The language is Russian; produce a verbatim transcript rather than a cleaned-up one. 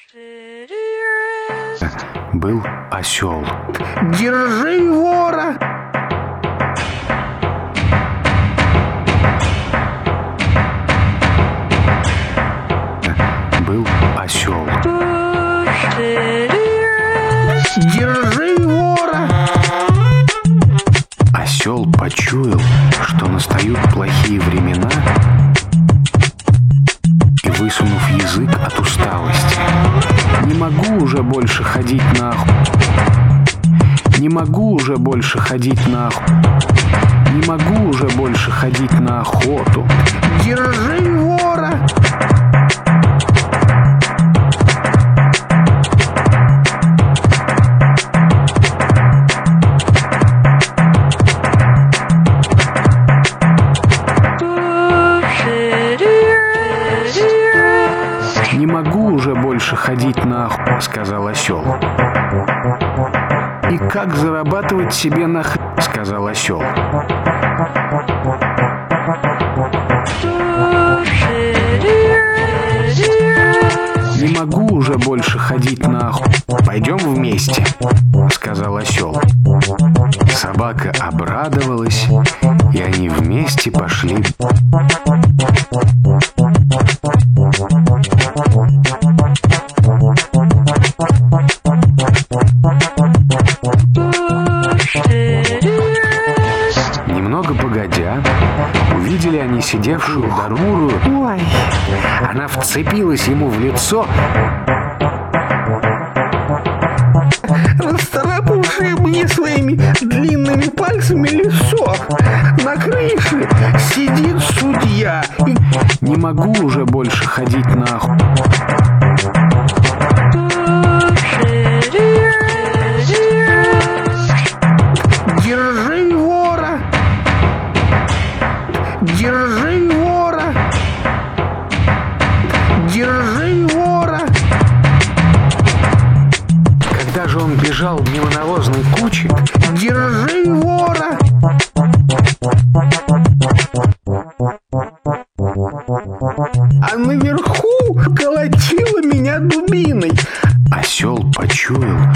Был осел. Держи вора! Был осел. Держи вора! Осел почуял, что настают плохие времена, и, высунув язык от усталости: «Не могу уже больше ходить на охоту. Не могу уже больше ходить на охоту. Не могу уже больше ходить на охоту. Держи вора!» «Не могу уже больше ходить на охоту», — сказал осел. «И как зарабатывать себе на х...» — сказал осел. «Не могу уже больше ходить на охоту. Пойдем вместе», — сказал осел. Собака обрадовалась, и они вместе пошли. Немного погодя, увидели они сидевшую Даруру. Ой, Она вцепилась ему в лицо, расцарапавшие мне своими длинными пальцами лицо. На крыше сидит судья. И «Не могу уже больше ходить на охоту». держи вора! Держи вора! Держи вора! Когда же он бежал мимо навозной кучи, Держи вора! А наверху колотила меня дубиной. осел почуял,